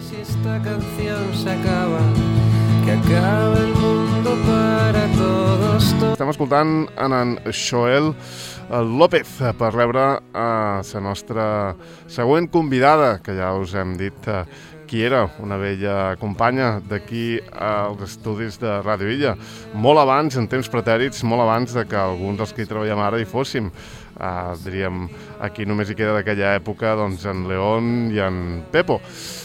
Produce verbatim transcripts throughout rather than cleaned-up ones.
Si esta canción se acaba, que acabe el mundo para todos. Estem escoltant en Xoel López per rebre a la nostra següent convidada, que ja us hem dit qui era, una vella companya d'aquí als estudis de Ràdio Illa. Molt abans, en temps pretèrits, molt abans de que alguns dels que hi treballem ara hi fóssim. Uh, diríem, aquí només hi queda d'aquella època doncs, en León i en Pepo.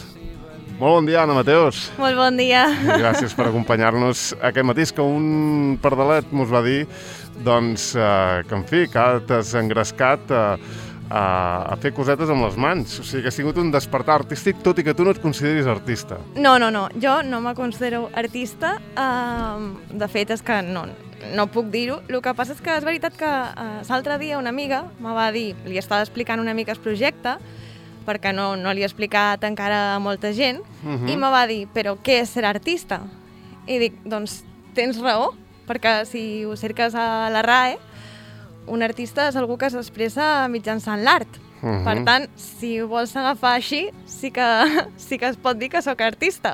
Molt bon dia, Anna Mateos. Molt bon dia. Gràcies per acompanyar-nos aquest matí, que un pardalet mos va dir doncs, eh, que, en fi, que t'has engrescat a, a, a fer cosetes amb les mans. O sigui, que ha sigut un despertar artístic, tot i que tu no et consideris artista. No, no, no. Jo no me considero artista. Uh, de fet, és que no, no puc dir-ho. El que passa és que és veritat que uh, l'altre dia una amiga me va dir, li estava explicant una mica el projecte, perquè no, no li he explicat encara a molta gent, uh-huh. i me va dir, però què és ser artista? I dic, doncs tens raó, perquè si ho cerques a la R A E, un artista és algú que s'expressa mitjançant l'art. Uh-huh. Per tant, si ho vols agafar així, sí que, sí que es pot dir que sóc artista.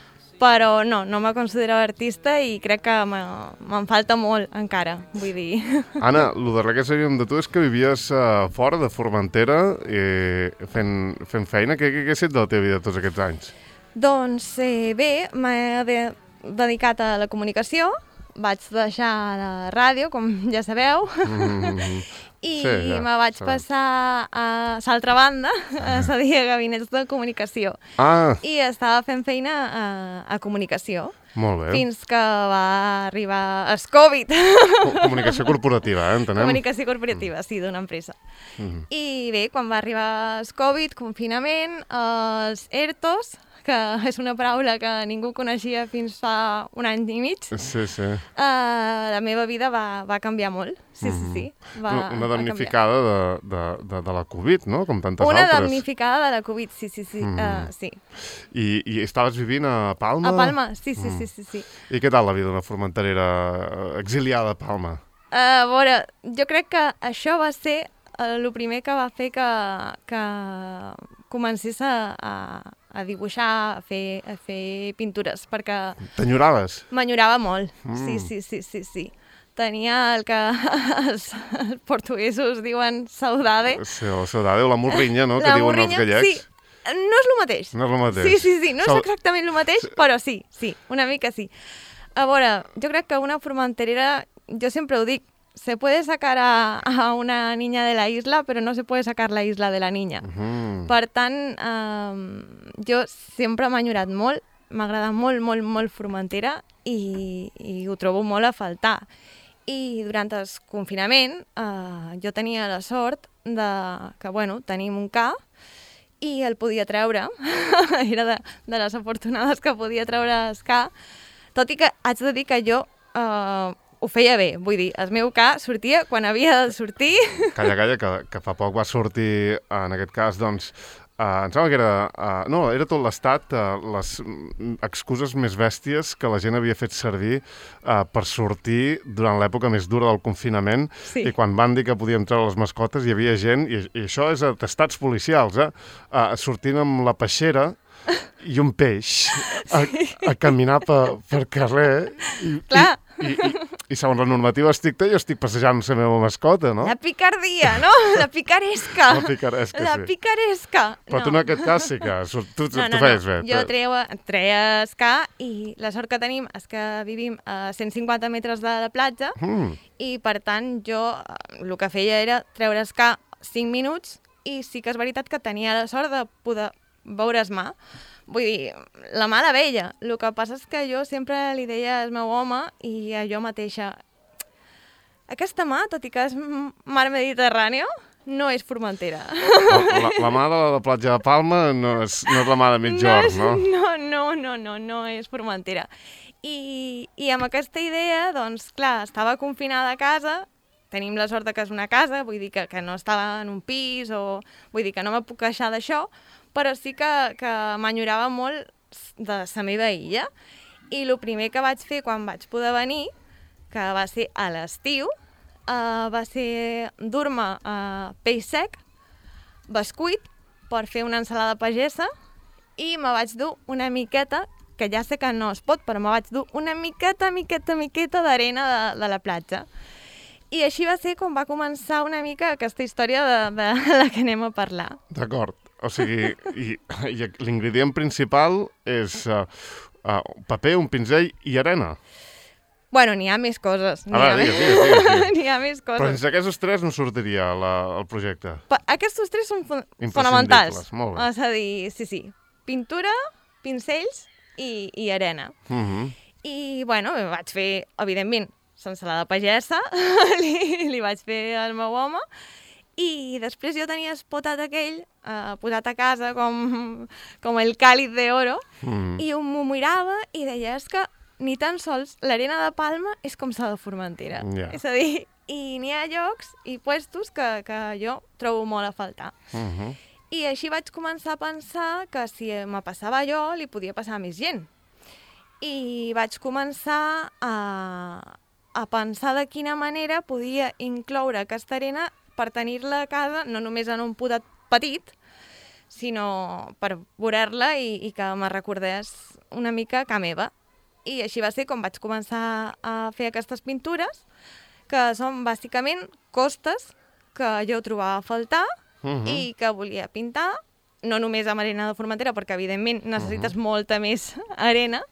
Però no, no me considero artista i crec que me'n falta molt encara, vull dir. Anna, el darrer que sabíem de tu és que vivies uh, fora de Formentera eh, fent, fent feina. Què, què, què has fet de la teva vida tots aquests anys? Doncs eh, bé, m'he de, dedicat a la comunicació, vaig deixar la ràdio, com ja sabeu, mm-hmm. i sí, ja, me vaig sabem. passar a l'altra banda, a cedir a gabinets de comunicació. Ah. I estava fent feina a, a comunicació. Molt bé. Fins que va arribar el Covid. Comunicació corporativa, eh, entenem? Comunicació corporativa, sí, d'una empresa. Mm. I bé, quan va arribar el Covid, confinament, els ERTOs, que és una paraula que ningú coneixia fins fa un any i mig, sí, sí. Uh, la meva vida va, va canviar molt. Sí, mm. sí, sí. Va, una damnificada de, de, de, de la Covid, no? Com tantes una altres. Una damnificada de la Covid, sí, sí, sí. Mm. Uh, sí. I, I estaves vivint a Palma? A Palma, sí, sí, mm. sí, sí, sí. I què tal la vida d'una formenterera exiliada a Palma? Uh, a veure, jo crec que això va ser el uh, primer que va fer que, que comencés a, a, a dibuixar, a fer, a fer pintures, perquè... T'enyoraves? M'enyorava molt, mm. sí, sí, sí, sí, sí. Tenia el que els, els portuguesos diuen saudade. Sí, la saudade o la morrinya, no?, la que diuen morrinya, els gallecs. Sí, no és el mateix. No és el mateix. Sí, sí, sí, no Sau... és exactament el mateix, però sí, sí, una mica sí. A veure, jo crec que una formenterera, jo sempre ho dic, se puede sacar a, a una niña de la isla, però no se puede sacar la isla de la niña. Uh-huh. Per tant, eh, jo sempre m'ha enyorat molt, m'agrada molt, molt, molt Formentera i, i ho trobo molt a faltar. I durant el confinament eh, jo tenia la sort de que, bueno, tenim un ca i el podia treure. Era de, de les afortunades que podia treure el ca, tot i que haig de dir que jo... Eh, ho feia bé, vull dir, el meu ca sortia quan havia de sortir. Calla, calla, que, que fa poc va sortir, en aquest cas, doncs, uh, em sembla que era, uh, no, era tot l'estat, uh, les excuses més bèsties que la gent havia fet servir uh, per sortir durant l'època més dura del confinament, sí. I quan van dir que podíem treure les mascotes hi havia gent, i, i això és atestats policials, eh, uh, sortint amb la peixera i un peix a, sí. a caminar per, per carrer i, i, i, i, i segons la normativa estricta jo estic passejant la meva mascota, no? La picardia, no? La picaresca. La picaresca, la sí. picaresca. Però no. tu en aquest cas sí que tu, tu no, no, feies no. bé. Jo treia, treia el ca i la sort que tenim és que vivim a cent cinquanta metres de la platja mm. i per tant jo el que feia era treure el ca cinc minuts i sí que és veritat que tenia la sort de poder veure el mar. Vull dir, la mà la veia. El que passa és que jo sempre li deia al meu home i a jo mateixa aquesta mà, tot i que és mar Mediterrània, no és Formentera. La, la, la mà de la, la platja de Palma no és, no és la mà de Migjorn, no? No, no, no, no, no és Formentera. I, i amb aquesta idea, doncs, clar, estava confinada a casa, tenim la sort que és una casa, vull dir que, que no estava en un pis, o vull dir que no me puc queixar d'això, però sí que, que m'enyorava molt de la meva illa. I el primer que vaig fer quan vaig poder venir, que va ser a l'estiu, uh, va ser dur-me uh, peix sec, bescuit, per fer una ensalada pagesa i me vaig dur una miqueta, que ja sé que no es pot, però me vaig dur una miqueta, miqueta, miqueta d'arena de, de la platja. I així va ser com va començar una mica aquesta història de, de la que anem a parlar. D'acord. O sigui, i, i l'ingredient principal és uh, uh, paper, un pinzell i arena. Bueno, n'hi ha més coses. N'hi A veure, ha, digues, digues, digues, digues. n'hi ha més coses. Però sense aquests tres no sortiria la, el projecte. Pa aquests tres són fon Imprescindibles, fonamentals. molt bé. És a dir, sí, sí. Pintura, pincells i, i arena. Uh -huh. I, bueno, vaig fer, evidentment, sense la de pagesa, li, li vaig fer al meu home, i després jo tenia espotat aquell, eh, posat a casa com, com el càlid d'oro, Mm. i m'ho mirava i deia, és que ni tan sols l'arena de Palma és com la de Formentera. Ja. És a dir, i n'hi ha llocs i puestos que, que jo trobo molt a faltar. Uh -huh. I així vaig començar a pensar que si me passava jo, li podia passar a més gent. I vaig començar a, a pensar de quina manera podia incloure aquesta arena per tenir-la a casa, no només en un potat petit, sinó per veure-la i, i que me recordés una mica ca meva. I així va ser com vaig començar a fer aquestes pintures, que són bàsicament costes que jo trobava a faltar Uh -huh. i que volia pintar, no només amb arena de Formentera, perquè evidentment necessites uh -huh. molta més arena.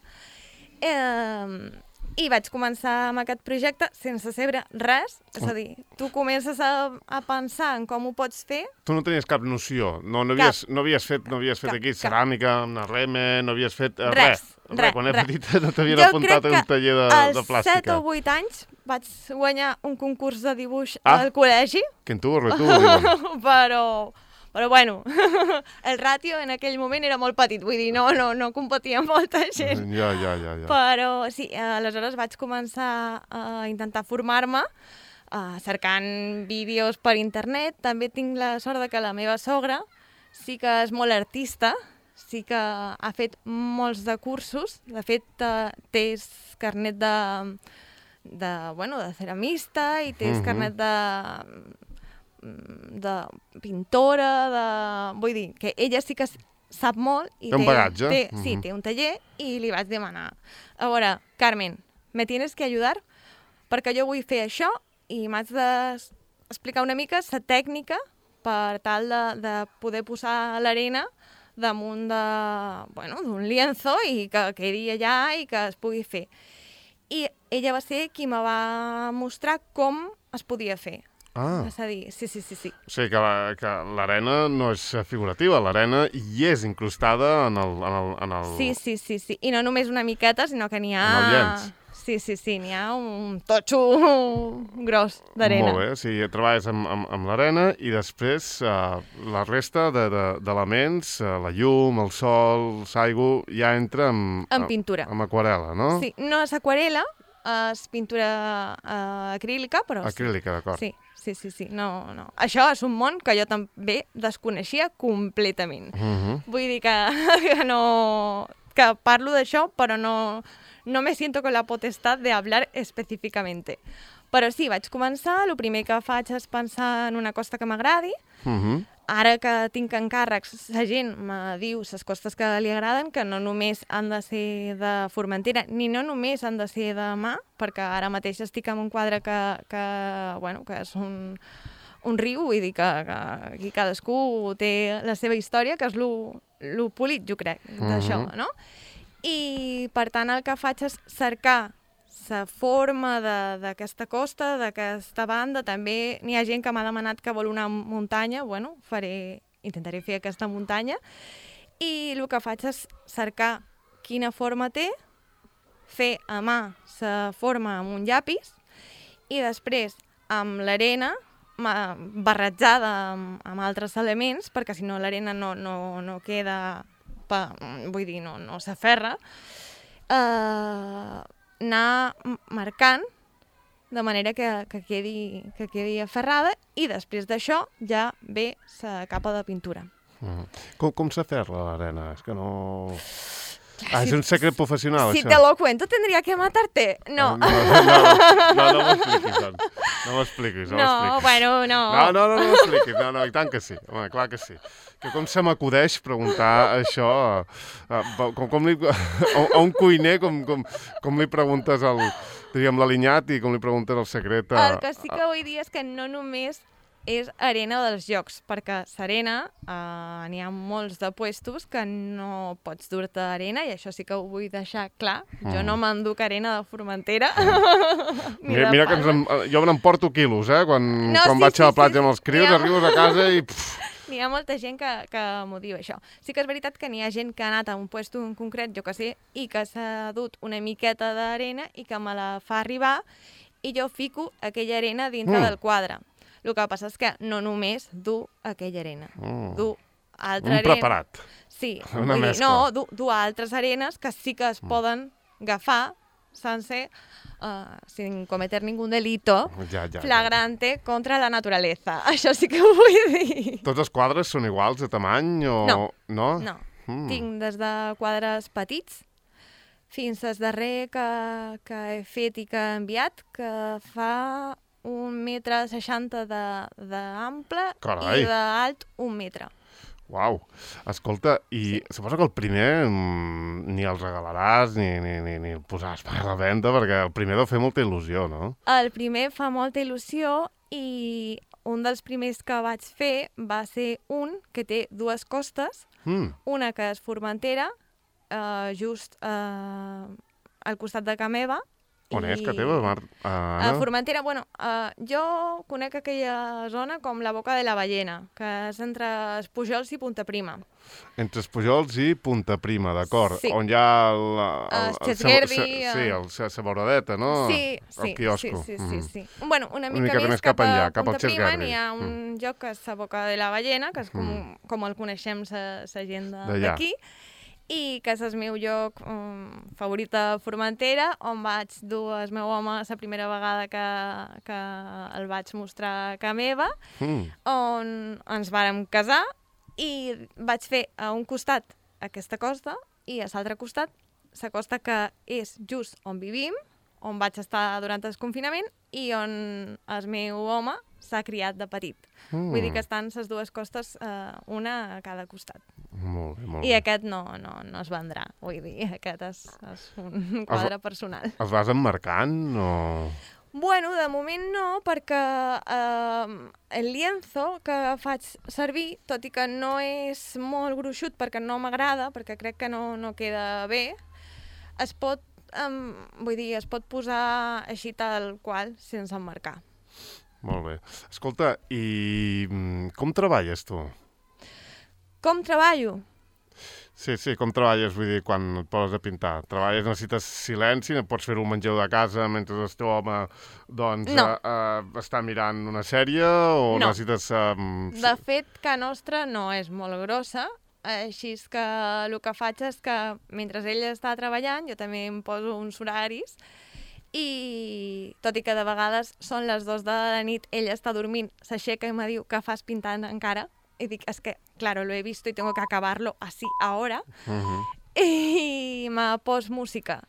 Eh, I vaig començar amb aquest projecte sense saber res, és a dir, tu comences a, a pensar en com ho pots fer. Tu no tenies cap noció, no, no, havies, no havies fet, no havies fet Cap, aquí cap. ceràmica, amb una reme, no havies fet eh, Res, res. res, Quan era res. petita no t'havien Jo apuntat crec a un que taller de, de als plàstica. set o vuit anys vaig guanyar un concurs de dibuix Ah. al col·legi, Quin tu, tu, diuen. però, però bueno, el ràtio en aquell moment era molt petit, vull dir, no, no, no competia amb molta gent. Ja, ja, ja, ja. Però sí, aleshores vaig començar a intentar formar-me, uh, cercant vídeos per internet. També tinc la sort de que la meva sogra sí que és molt artista, sí que ha fet molts de cursos. De fet, uh, té carnet de, de, bueno, de ceramista i té Mhm. carnet de, de pintora, de... vull dir, que ella sí que sap molt. I Té un bagatge. Té, sí, Mhm. té un taller i li vaig demanar, a veure, Carmen, me tienes que ayudar perquè jo vull fer això i m'has d'explicar una mica la tècnica per tal de, de poder posar l'arena damunt de, bueno, d'un lienzo i que quedi allà i que es pugui fer. I ella va ser qui me va mostrar com es podia fer. Ah. És a dir, sí, sí, sí, sí. O sigui que la- que l'arena no és figurativa, l'arena hi és incrustada en el... En el, en el... Sí, sí, sí, sí. I no només una miqueta, sinó que n'hi ha... En el llenç. Sí, sí, sí, n'hi ha un totxo gros d'arena. Molt bé, o sigui, treballes amb, amb, amb l'arena i després uh, la resta d'elements, de, de, uh, la llum, el sol, l'aigua, ja entra amb... En pintura. Amb aquarel·la, no? Sí, no és aquarela, és pintura uh, acrílica, però Acrílica, d'acord. sí. Sí, sí, sí, no, no. Això és un món que jo també desconeixia completament. Uh -huh. Vull dir que, que no... que parlo d'això, però no, no me siento con la potestad de hablar específicamente. Però sí, vaig començar, el primer que faig és pensar en una costa que m'agradi. Uh -huh. Ara que tinc encàrrecs, la gent me diu les costes que li agraden, que no només han de ser de Formentera, ni no només han de ser de mà, perquè ara mateix estic en un quadre que, que, bueno, que és un, un riu, vull dir que, que aquí cadascú té la seva història, que és lo, lo polit, jo crec, d'això, Mhm. no? I, per tant, el que faig és cercar la forma d'aquesta costa, d'aquesta banda. També n'hi ha gent que m'ha demanat que vol una muntanya. Bueno, faré, intentaré fer aquesta muntanya. I el que faig és cercar quina forma té, fer a mà la forma amb un llapis i després amb l'arena barrejada amb, amb altres elements, perquè si no l'arena no, no, no queda, pa, vull dir, no, no s'aferra, eh, anar marcant de manera que, que, quedi, que quedi aferrada i després d'això ja ve la capa de pintura. Uh -huh. Com, com s'aferra l'arena? És que no... Ah, és un secret professional, Si això. te lo cuento, tendría que matarte. No. No, no, no, no, no m'expliquis, doncs. No m'expliquis, no No, m'expliquis. bueno, no. No, no, no, no m'expliquis. No, no, i tant que sí. Home, clar que sí. Que com se m'acudeix preguntar això a, a, com, com li, a, a un cuiner, com, com, com li preguntes el, diguem, l'alinyat i com li preguntes el secret a... El que sí que vull dir és que no només és arena dels jocs, perquè s'arena, eh, n'hi ha molts de puestos que no pots dur-te arena, i això sí que ho vull deixar clar. Mm. Jo no m'enduc arena de Formentera. Ni Mira, de mira que ens em, jo m'emporto quilos, eh? Quan, No, quan sí, vaig sí, a la platja sí, amb els crios, ja. arribes a casa i... Pff, N'hi ha molta gent que, que m'ho diu, això. Sí que és veritat que n'hi ha gent que ha anat a un puesto en concret, jo que sé, i que s'ha dut una miqueta d'arena i que me la fa arribar i jo fico aquella arena dintre Mm. del quadre. El que passa és que no només du aquella arena, Mm. du altra un arena. preparat. Sí, Una vull dir, mescla. no, du, du altres arenes que sí que es poden agafar sense, uh, sin cometer ningún delito Ja, ja, ja. flagrante contra la naturaleza. Això sí que ho vull dir. Tots els quadres són iguals de tamany o... No. No? No, Mm. tinc des de quadres petits fins al darrer que, que he fet i que he enviat, que fa un metre seixanta d'ample Carai. i d'alt un metre. Uau. Escolta, i suposo que el primer mm, ni el regalaràs ni, ni, ni, ni el posaràs per a la venda, perquè el primer deu fer molta il·lusió, no? El primer fa molta il·lusió i un dels primers que vaig fer va ser un que té dues costes, Mm. una que és Formentera, eh, just eh, al costat de Ca Meva. On és, que teva, Mar... A Anna? Formentera, bueno, uh, jo conec aquella zona com la Boca de la Ballena, que és entre Espujols i Punta Prima. Entre Espujols i Punta Prima, d'acord. Sí. On hi ha el... el, Es Xesguerdi, el, sí, eh. el, la Saboradeta, no? Sí, sí, El quiosco. sí, sí, sí, Mm. sí. Bueno, una mica, mica més, més cap, cap enllà, a cap al Punta Prima Xesguerdi. n'hi ha un Mm. lloc que és la Boca de la Ballena, que és com, Mm. com el coneixem la gent de- D'allà. d'aquí, i que és el meu lloc um, favorit de Formentera, on vaig dur el meu home la primera vegada que, que el vaig mostrar a Ca Meva, Mm. on ens vàrem casar i vaig fer a un costat aquesta costa i a l'altre costat la costa que és just on vivim, on vaig estar durant el confinament i on el meu home s'ha criat de petit. Mm. Vull dir que estan les dues costes, eh, una a cada costat. Molt bé, molt I bé. aquest no, no, no es vendrà, vull dir, aquest és, és un quadre personal. Els vas emmarcant o...? Bueno, de moment no, perquè eh, el lienzo que faig servir, tot i que no és molt gruixut perquè no m'agrada, perquè crec que no, no queda bé, es pot, um, vull dir, es pot posar així tal qual, sense emmarcar. Molt bé. Escolta, i mm, com treballes tu? Com treballo? Sí, sí, com treballes, vull dir, quan et poses a pintar? Treballes, necessites silenci, no pots fer-ho al menjador de casa mentre el teu home, doncs, No. eh, eh, està mirant una sèrie o No. necessites... Eh, De fet, Ca Nostra no és molt grossa, així és que el que faig és que mentre ell està treballant jo també em poso uns horaris i tot i que de vegades són les dues de la nit, ell està dormint, s'aixeca i me diu que fas pintant encara i dic, és que, claro, lo he visto y tengo que acabarlo así ahora uh -huh. i me pos música.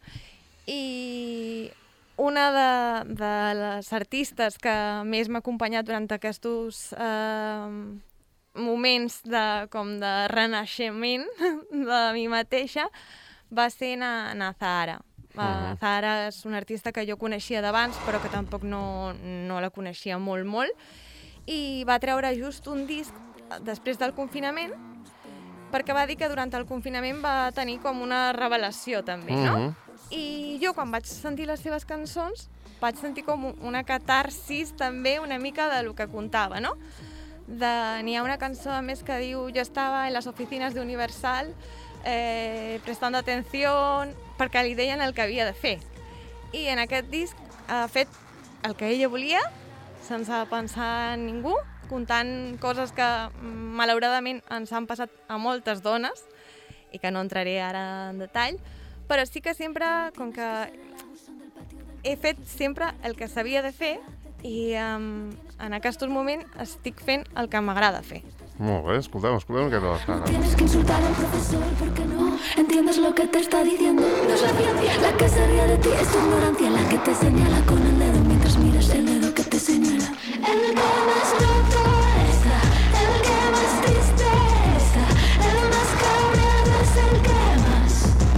I una de, de les artistes que més m'ha acompanyat durant aquests eh, moments de, com de renaixement de mi mateixa va ser na, na Zahara. Uh, Mhm. Zahara és una artista que jo coneixia d'abans, però que tampoc no, no la coneixia molt, molt, i va treure just un disc després del confinament, perquè va dir que durant el confinament va tenir com una revelació també, no? Mhm. I jo quan vaig sentir les seves cançons vaig sentir com una catarsis també una mica de lo que contava, no? De, n'hi ha una cançó a més que diu jo estava en les oficines de Universal eh, prestando atenció perquè li deien el que havia de fer. I en aquest disc ha fet el que ella volia sense pensar en ningú, contant coses que malauradament ens han passat a moltes dones i que no entraré ara en detall, però sí que sempre, com que he fet sempre el que s'havia de fer i um, en aquests moments estic fent el que m'agrada fer. Molt bé, escoltem, escoltem aquesta de la Zahara. Tienes que insultar al profesor porque no entiende entiendes lo que te está diciendo. No es la ciencia la que se ríe de ti, es tu ignorancia la que te señala con el dedo mientras miras el dedo que te señala. El que más roto está, el que más triste está, el más cabreado es el que más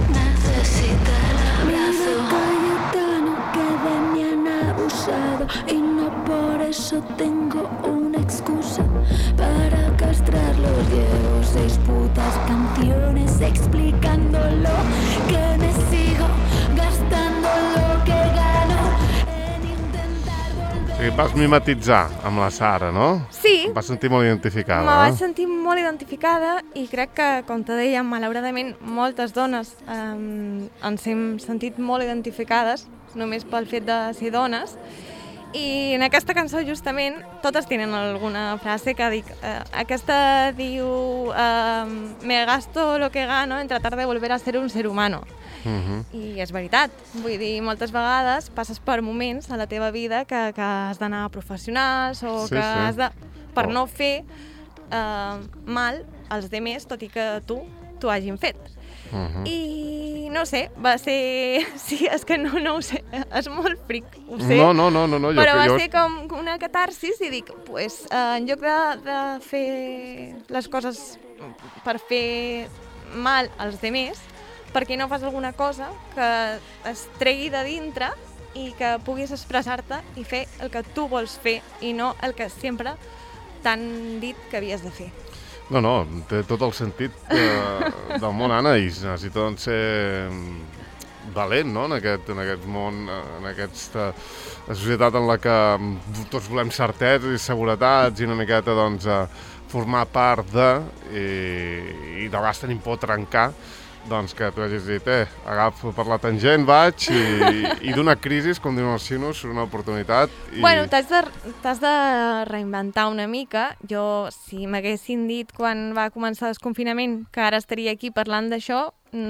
necesita el abrazo. Cayetano que de mí han abusado y no por eso tengo una excusa para castrar los Diego. Seis putas canciones explicándolo, que me sigo gastando lo que gano en intentar volver. Sí, vas mimetitzar amb la Sara, no? Sí. Em vas sentir molt identificada, Me vaig eh? sentir molt identificada i crec que, com te deia, malauradament moltes dones eh, ens hem sentit molt identificades només pel fet de ser dones. I en aquesta cançó, justament, totes tenen alguna frase que dic. Eh, aquesta diu eh, me gasto lo que gano en tratar de volver a ser un ser humano. Uh-huh. I és veritat. Vull dir, moltes vegades passes per moments a la teva vida que, que has d'anar a professionals o Sí, que sí. has de... per Oh. no fer eh, mal als demés, tot i que tu t'ho hagin fet. Uh-huh. I no sé, va ser... Sí, és que no, no ho sé, és molt fric, ho sé. No, no, no, no, no, jo, Però va jo... ser com una catarsis i dic, pues, eh, en lloc de, de fer les coses per fer mal als demés, per què no fas alguna cosa que es tregui de dintre i que puguis expressar-te i fer el que tu vols fer i no el que sempre t'han dit que havies de fer. No, no, té tot el sentit eh, del món, Anna, i necessita doncs, ser valent, no?, en aquest, en aquest món, en aquesta societat en la que tots volem certeses i seguretats i una miqueta, doncs, eh, formar part de, i, i de vegades tenim por trencar, doncs que tu hagis dit, eh, agafo per la tangent, vaig, i, i d'una crisi, com diuen els xinos, surt una oportunitat. I... Bueno, t'has de, t'has de reinventar una mica. Jo, si m'haguessin dit quan va començar el desconfinament que ara estaria aquí parlant d'això,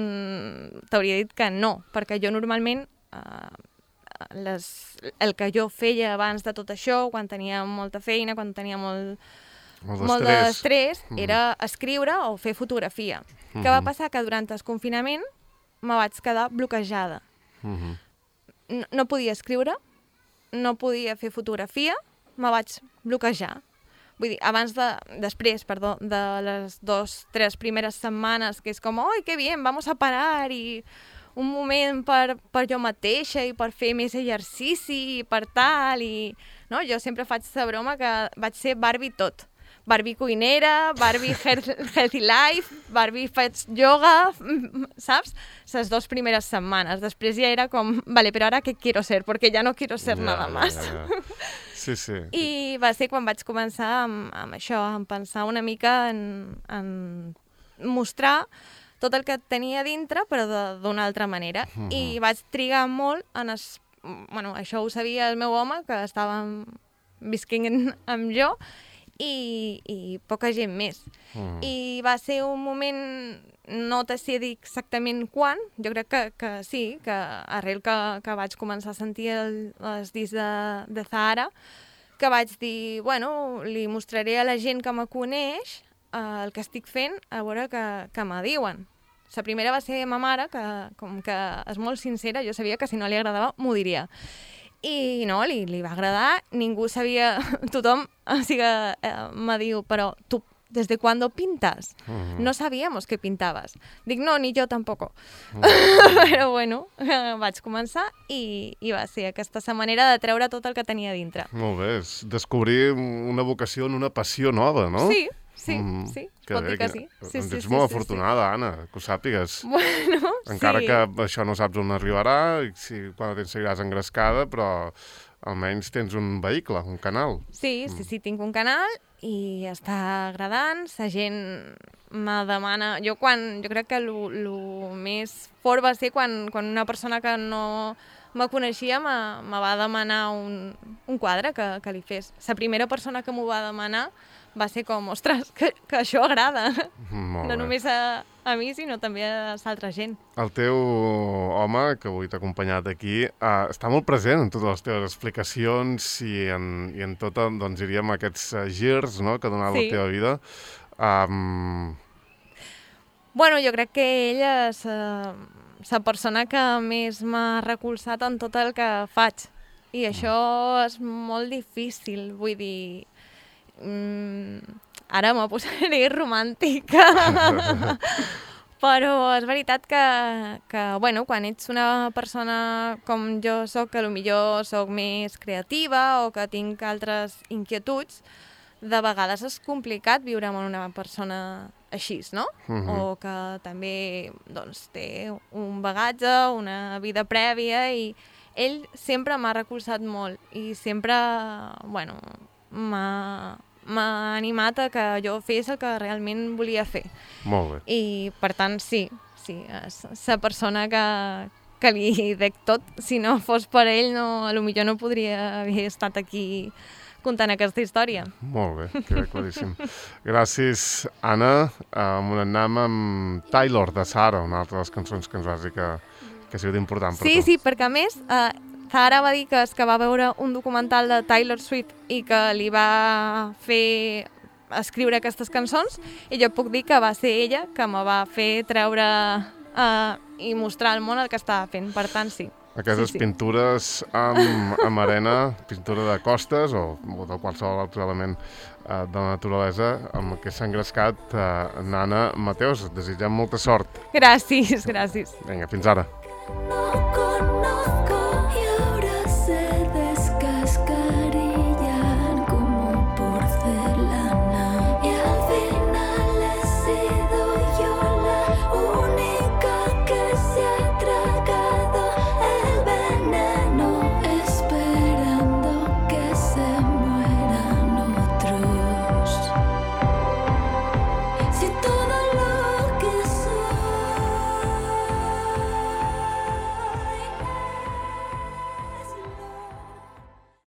mmm, t'hauria dit que no, perquè jo normalment eh, les, el que jo feia abans de tot això, quan tenia molta feina, quan tenia molt, Molt molt d'estrès. d'estrès, Mhm. era escriure o fer fotografia. Mhm. Què va passar? Que durant el confinament me vaig quedar bloquejada. Mhm. No, no podia escriure, no podia fer fotografia, me vaig bloquejar. Vull dir, abans de, després, perdó, de les dos, tres primeres setmanes, que és com, oi, que bien, vamos a parar, i un moment per, per jo mateixa i per fer més exercici i per tal, i no? Jo sempre faig la broma que vaig ser Barbie tot. Barbie cuinera, Barbie healthy life, Barbie faig yoga, saps? Les dues primeres setmanes. Després ja era com, vale, però ara què quiero ser? Perquè ja no quiero ser Ja, nada ja, más. ja, ja. Sí, sí. I va ser quan vaig començar amb, amb això, en pensar una mica en, en mostrar tot el que tenia dintre, però de- d'una altra manera. Mhm. I vaig trigar molt en... Es, bueno, això ho sabia el meu home, que estava visquent amb jo, i, i poca gent més. Mm. I va ser un moment, no te sé dir exactament quan, jo crec que, que sí, que arrel que, que vaig començar a sentir el, els discs de, de Zahara, que vaig dir, bueno, li mostraré a la gent que me coneix eh, el que estic fent, a veure què, què me diuen. La primera va ser ma mare, que com que és molt sincera, jo sabia que si no li agradava m'ho diria. I no, li, li va agradar, ningú sabia, tothom, o sigui, eh, me diu, però tu, ¿desde cuándo pintas? Mhm. No sabíamos que pintabas. Dic, no, ni jo tampoc. Mhm. Però bueno, eh, vaig començar i, i va ser aquesta sa manera de treure tot el que tenia dintre. Molt bé, és descobrir una vocació en una passió nova, no? Sí, sí, Mhm. sí, Que pot bé, dir que sí. Sí, doncs sí, ets sí, molt sí, afortunada, Anna, que ho sàpigues. sí. Bueno, Encara sí. que això no saps on arribarà, i si, quan te'n seguiràs engrescada, però almenys tens un vehicle, un canal. Sí, sí, sí, tinc un canal i està agradant, la gent me demana... Jo quan, jo crec que el més fort va ser quan, quan una persona que no me coneixia me, me va demanar un, un quadre que, que li fes. La primera persona que m'ho va demanar va ser com, ostres, que, que això agrada. Molt No bé. només a, a mi, sinó també a l'altra gent. El teu home, que avui t'ha acompanyat aquí, uh, està molt present en totes les teves explicacions i en, i en tot, doncs diríem, aquests uh, girs, no?, que ha donat Sí. la teva vida. Um, Bueno, jo crec que ella és uh, la persona que més m'ha recolzat en tot el que faig. I això és molt difícil, vull dir... Mm, ara me posaré romàntica. Però és veritat que, que bueno, quan ets una persona com jo soc, que potser soc més creativa o que tinc altres inquietuds, de vegades és complicat viure amb una persona així, no? Mhm. O que també doncs, té un bagatge, una vida prèvia, i ell sempre m'ha recolzat molt i sempre, bueno, m'ha m'ha animat a que jo fes el que realment volia fer. Molt bé. I, per tant, sí, sí, és la persona que, que li dec tot. Si no fos per ell, no, potser no podria haver estat aquí contant aquesta història. Molt bé, queda claríssim. Gràcies, Anna. Um, anem amb Taylor, de Sara, una altra de les cançons que ens vas dir que, que ha sigut important per Sí, tu. sí, perquè a més, eh, Zahara va dir que és que va veure un documental de Taylor Swift i que li va fer escriure aquestes cançons, i jo puc dir que va ser ella que me va fer treure eh, i mostrar al món el que estava fent. Per tant, sí. Aquestes sí, sí. pintures amb, amb arena, pintura de costes o, o de qualsevol altre element eh, de la naturalesa, amb què s'ha engrescat eh, Nana Mateos. Et desitgem molta sort. Gràcies, gràcies. Vinga, fins ara. No